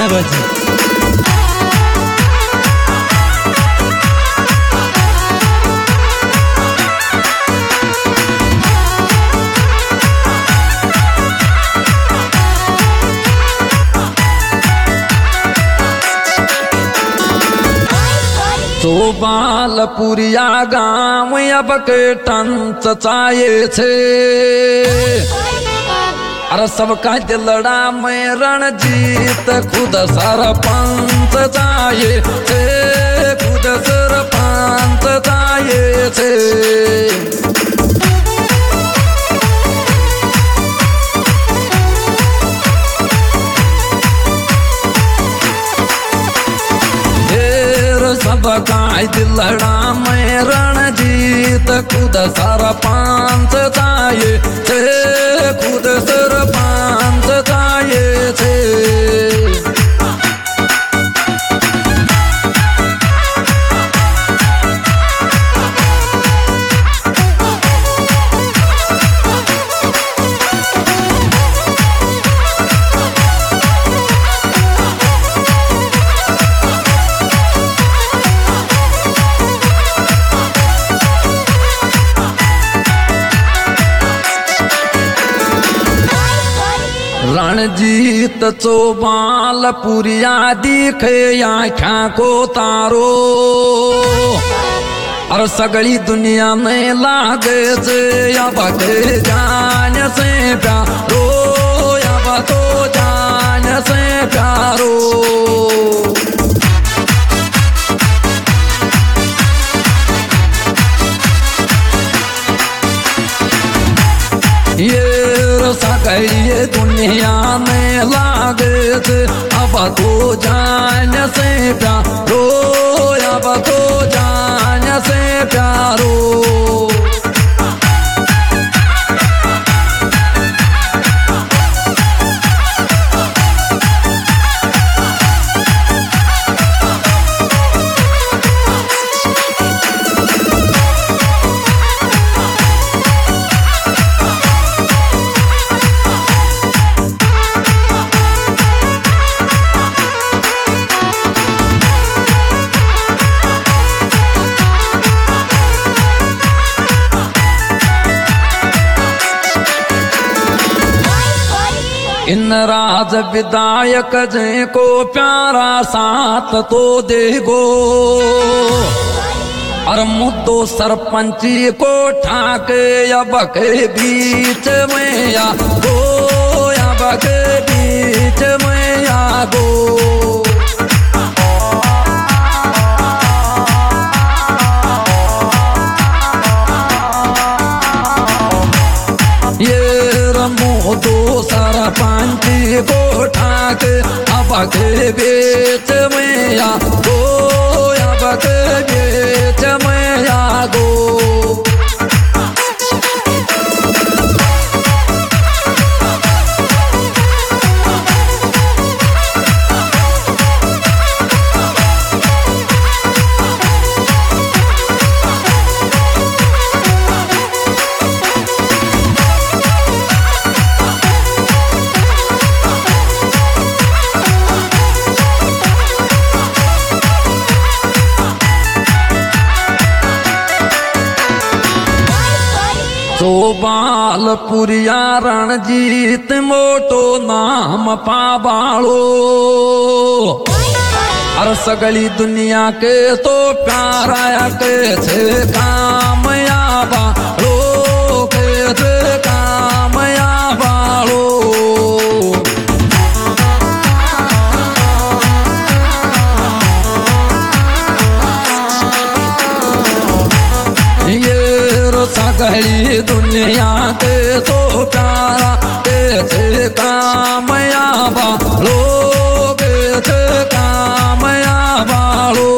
है बाजी। तो बालपुरिया गाँव अब के टंच चाये छे, अरे सबका दिलड़ा में रणजीत खुद सरपंच चाये छे, खुद सरपंच चाये छे। सबका दिलड़ा में रणजीत खुद सरपंच चाये छे, खुद सरपंच चाये छे। रणजीत चौबालपुरिया दिखे आँखा को तारो, और सगली दुनिया में लागे से अब के जान से प्यारो, अब तो जान से प्यारो। ये सगली दुनिया में लागे थे अब तो जान से प्यारो, अब तो जान से प्यारो। इन राज विधायक जी को प्यारा साथ तो देगो, और मुद्दो सरपंची को ठाके अब के बीच में आगो, अब के बीच में आगो। दो सरपंची को ठाक अब के बीच में आगो, अब के बीच में आगो। चौबालपुरिया रणजीत मोटो नाम पाबालो, और सगली दुनिया के तो प्यारा के थे कामयाबा लो, के थे कामयाबा लो। सगली दुनिया के तो प्यारा के थे कामयाबा लो, के थे कामयाबा लो।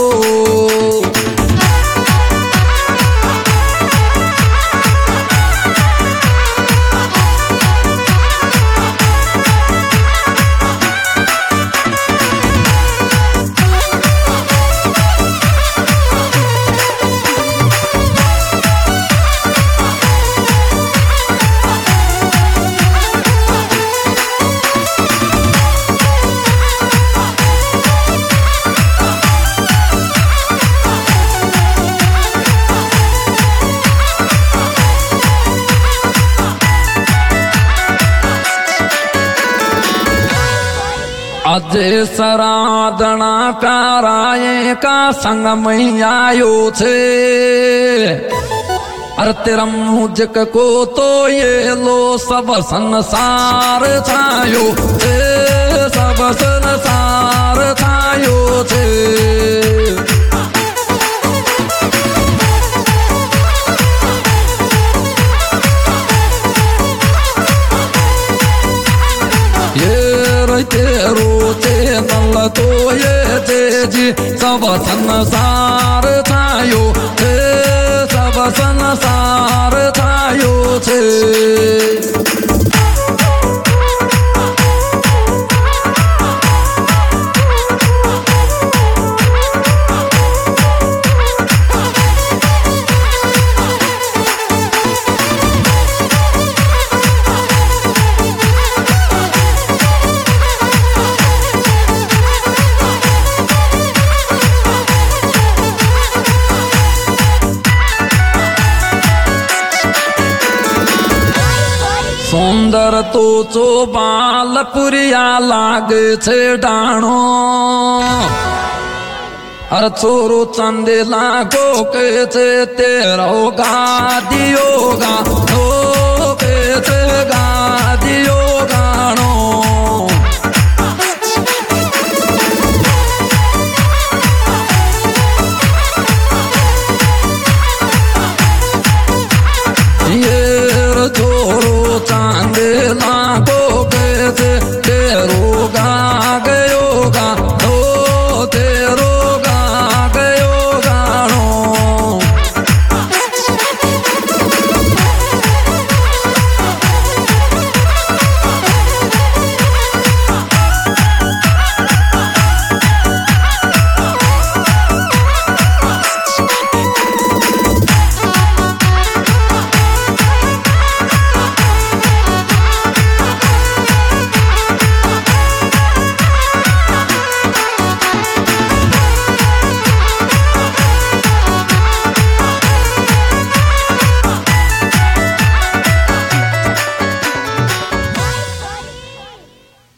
जे सरादना प्याराए का संग में आयो छे। अरे तेरा मुझक को तो ये लो सब संसार छायो छे, सब संसार छायो छे। तेरो चैनल तो ये तेजी सब संसार छायो छे, सब संसार छायो छे। सुंदर तो चो बालपुरिया लागे छे डाणो। अरे चोरो चंदे लागो के छे तेरो गादियो गा, के छे गा